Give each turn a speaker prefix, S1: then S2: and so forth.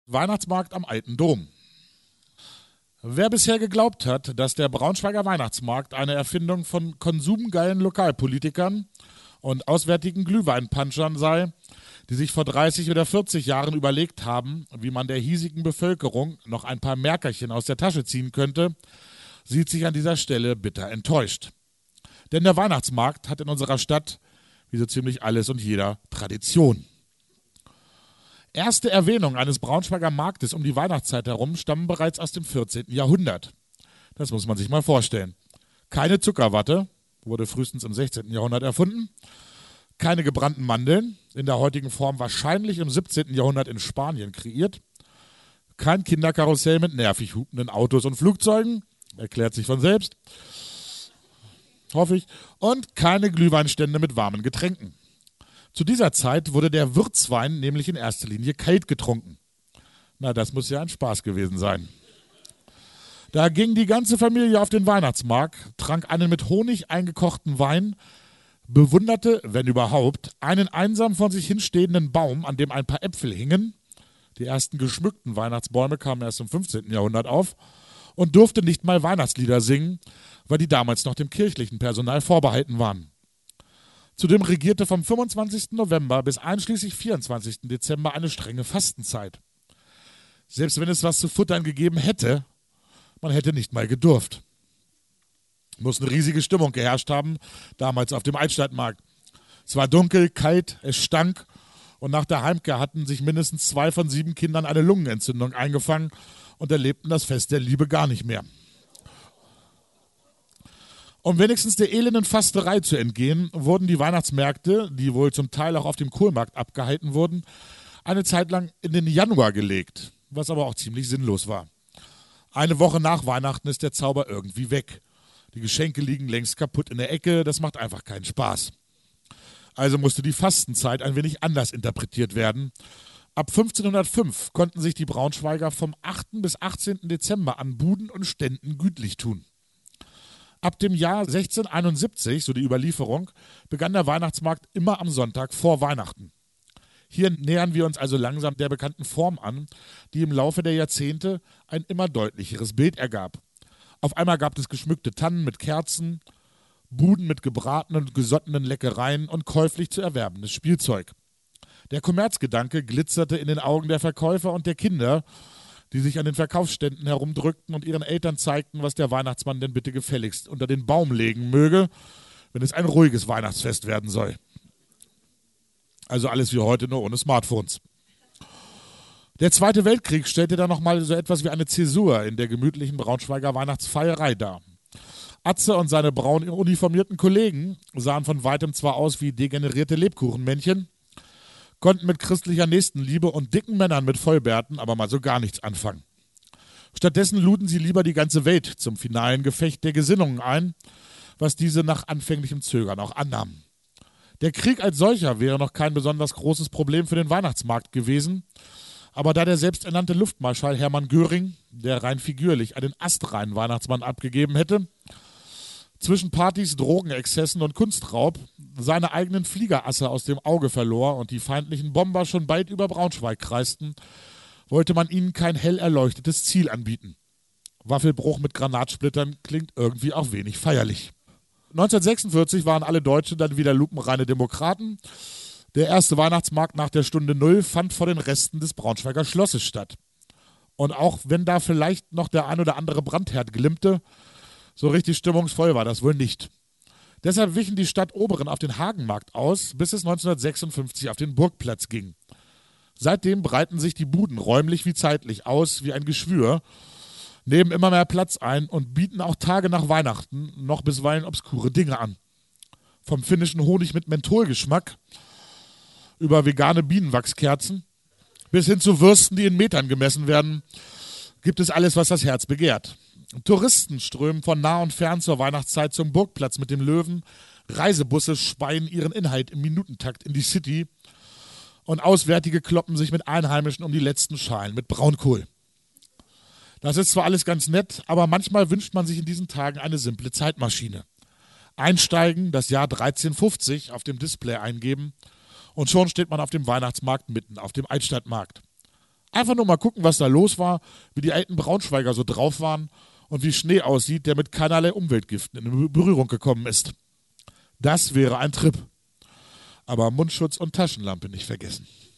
S1: Weihnachtsmarkt am Alten Dom. Wer bisher geglaubt hat, dass der Braunschweiger Weihnachtsmarkt eine Erfindung von konsumgeilen Lokalpolitikern und auswärtigen Glühweinpanschern sei, die sich vor 30 oder 40 Jahren überlegt haben, wie man der hiesigen Bevölkerung noch ein paar Märkerchen aus der Tasche ziehen könnte, sieht sich an dieser Stelle bitter enttäuscht. Denn der Weihnachtsmarkt hat in unserer Stadt, wie so ziemlich alles und jeder, Tradition. Erste Erwähnungen eines Braunschweiger Marktes um die Weihnachtszeit herum stammen bereits aus dem 14. Jahrhundert. Das muss man sich mal vorstellen. Keine Zuckerwatte, wurde frühestens im 16. Jahrhundert erfunden. Keine gebrannten Mandeln, in der heutigen Form wahrscheinlich im 17. Jahrhundert in Spanien kreiert. Kein Kinderkarussell mit nervig hupenden Autos und Flugzeugen, erklärt sich von selbst. Hoffe ich. Und keine Glühweinstände mit warmen Getränken. Zu dieser Zeit wurde der Würzwein nämlich in erster Linie kalt getrunken. Na, das muss ja ein Spaß gewesen sein. Da ging die ganze Familie auf den Weihnachtsmarkt, trank einen mit Honig eingekochten Wein, bewunderte, wenn überhaupt, einen einsam von sich hinstehenden Baum, an dem ein paar Äpfel hingen. Die ersten geschmückten Weihnachtsbäume kamen erst im 15. Jahrhundert auf und durfte nicht mal Weihnachtslieder singen, weil die damals noch dem kirchlichen Personal vorbehalten waren. Zudem regierte vom 25. November bis einschließlich 24. Dezember eine strenge Fastenzeit. Selbst wenn es was zu futtern gegeben hätte, man hätte nicht mal gedurft. Muss eine riesige Stimmung geherrscht haben, damals auf dem Altstadtmarkt. Es war dunkel, kalt, es stank und nach der Heimkehr hatten sich mindestens 2 von 7 Kindern eine Lungenentzündung eingefangen und erlebten das Fest der Liebe gar nicht mehr. Um wenigstens der elenden Fasterei zu entgehen, wurden die Weihnachtsmärkte, die wohl zum Teil auch auf dem Kohlmarkt abgehalten wurden, eine Zeit lang in den Januar gelegt, was aber auch ziemlich sinnlos war. Eine Woche nach Weihnachten ist der Zauber irgendwie weg. Die Geschenke liegen längst kaputt in der Ecke, das macht einfach keinen Spaß. Also musste die Fastenzeit ein wenig anders interpretiert werden. Ab 1505 konnten sich die Braunschweiger vom 8. bis 18. Dezember an Buden und Ständen gütlich tun. Ab dem Jahr 1671, so die Überlieferung, begann der Weihnachtsmarkt immer am Sonntag vor Weihnachten. Hier nähern wir uns also langsam der bekannten Form an, die im Laufe der Jahrzehnte ein immer deutlicheres Bild ergab. Auf einmal gab es geschmückte Tannen mit Kerzen, Buden mit gebratenen und gesottenen Leckereien und käuflich zu erwerbendes Spielzeug. Der Kommerzgedanke glitzerte in den Augen der Verkäufer und der Kinder, die sich an den Verkaufsständen herumdrückten und ihren Eltern zeigten, was der Weihnachtsmann denn bitte gefälligst unter den Baum legen möge, wenn es ein ruhiges Weihnachtsfest werden soll. Also alles wie heute, nur ohne Smartphones. Der Zweite Weltkrieg stellte dann nochmal so etwas wie eine Zäsur in der gemütlichen Braunschweiger Weihnachtsfeierei dar. Atze und seine braun uniformierten Kollegen sahen von weitem zwar aus wie degenerierte Lebkuchenmännchen, konnten mit christlicher Nächstenliebe und dicken Männern mit Vollbärten aber mal so gar nichts anfangen. Stattdessen luden sie lieber die ganze Welt zum finalen Gefecht der Gesinnungen ein, was diese nach anfänglichem Zögern auch annahmen. Der Krieg als solcher wäre noch kein besonders großes Problem für den Weihnachtsmarkt gewesen, aber da der selbsternannte Luftmarschall Hermann Göring, der rein figürlich einen astreinen Weihnachtsmann abgegeben hätte, zwischen Partys, Drogenexzessen und Kunstraub seine eigenen Fliegerasse aus dem Auge verlor und die feindlichen Bomber schon bald über Braunschweig kreisten, wollte man ihnen kein hell erleuchtetes Ziel anbieten. Waffelbruch mit Granatsplittern klingt irgendwie auch wenig feierlich. 1946 waren alle Deutschen dann wieder lupenreine Demokraten. Der erste Weihnachtsmarkt nach der Stunde Null fand vor den Resten des Braunschweiger Schlosses statt. Und auch wenn da vielleicht noch der ein oder andere Brandherd glimmte, so richtig stimmungsvoll war das wohl nicht. Deshalb wichen die Stadtoberen auf den Hagenmarkt aus, bis es 1956 auf den Burgplatz ging. Seitdem breiten sich die Buden räumlich wie zeitlich aus wie ein Geschwür, nehmen immer mehr Platz ein und bieten auch Tage nach Weihnachten noch bisweilen obskure Dinge an. Vom finnischen Honig mit Mentholgeschmack über vegane Bienenwachskerzen bis hin zu Würsten, die in Metern gemessen werden, gibt es alles, was das Herz begehrt. Touristen strömen von nah und fern zur Weihnachtszeit zum Burgplatz mit dem Löwen, Reisebusse speien ihren Inhalt im Minutentakt in die City und Auswärtige kloppen sich mit Einheimischen um die letzten Schalen mit Braunkohl. Das ist zwar alles ganz nett, aber manchmal wünscht man sich in diesen Tagen eine simple Zeitmaschine. Einsteigen, das Jahr 1350 auf dem Display eingeben und schon steht man auf dem Weihnachtsmarkt mitten auf dem Altstadtmarkt. Einfach nur mal gucken, was da los war, wie die alten Braunschweiger so drauf waren und wie Schnee aussieht, der mit keinerlei Umweltgiften in Berührung gekommen ist. Das wäre ein Trip. Aber Mundschutz und Taschenlampe nicht vergessen.